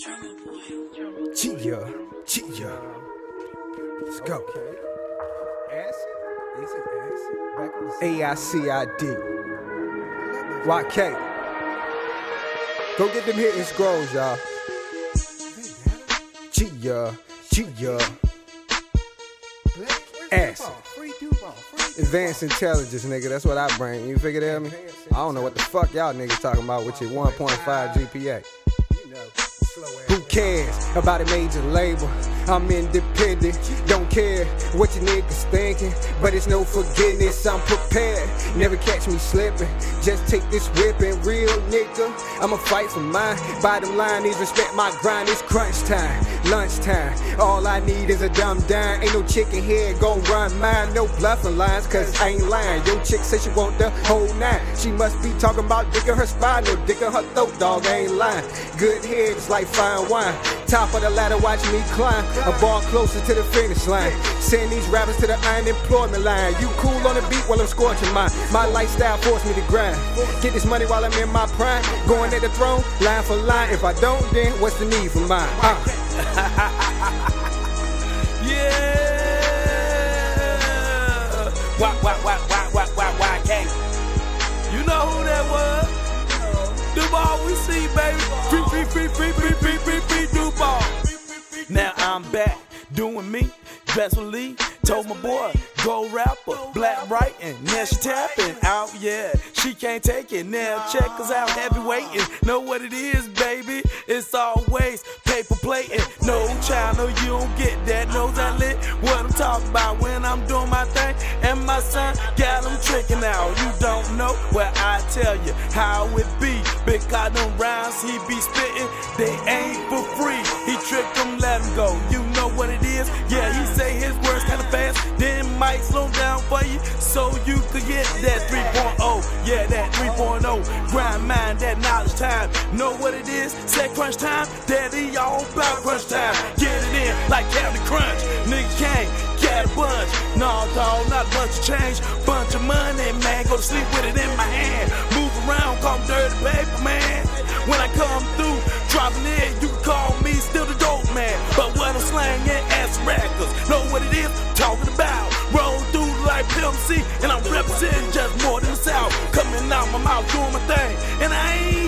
Chia. Let's go. Acid? Is it acid? Back on the AICID. YK. Go get them hitting scrolls, y'all. Chia. Acid. Advanced intelligence, nigga. That's what I bring. You figure that, me? I don't know what the fuck y'all niggas talking about with your 1.5 GPA. Who cares about a major label? I'm independent, don't care what your niggas thinking, but it's no forgiveness, I'm prepared, never catch me slipping, just take this whipping, real nigga, I'ma fight for mine, bottom line is respect my grind, it's crunch time, lunchtime, all I need is a dumb dime, ain't no chicken head gon' run mine, no bluffing lines, cause I ain't lying, yo chick say she want the whole nine, she must be talking about dick in her spine, no dick in her throat, dog, I ain't lying, good head is like fine wine, top of the ladder watch me climb, a bar closer to the finish line. Send these rappers to the unemployment line. You cool on the beat while I'm scorching mine. My lifestyle forced me to grind. Get this money while I'm in my prime. Going at the throne, line for line. If I don't, then what's the need for mine? Yeah. Why can't? You know who that was? Duval, we see, baby. Free Duval. Now I'm back, doing me, dressfully. Told my boy, go rapper, black writing. Now she tapping out, yeah. She can't take it. Now check us out, heavy waiting. Know what it is, baby? It's always paper plating. No channel, you don't get that. Knows I lit what I'm talking about when I'm doing my thing. And my son got him tricking out. You don't know, well I tell you how it be. Because them rhymes he be spitting, they ain't for free. He tricked them, let him go. You know what it is? Yeah, he say his words kinda fast, then might slow down for you so you could get that 3.0. Yeah, that 3.0. Grind mind, that knowledge time. Know what it is? Say crunch time, daddy all about crunch time. Get it in like Captain Crunch. Nigga can't get a bunch. No, dog, not a bunch of change. Bunch of money, man. Go to sleep with it in my hand. Move around, call me dirty paper, man. When I come through, dropping it, you can call me still the dope man. But what I'm slanging, ass records. Know what it is? Talking about. Roll through like Pimp C, and I'm representing just more than the South. Coming out my mouth, doing my thing, and I ain't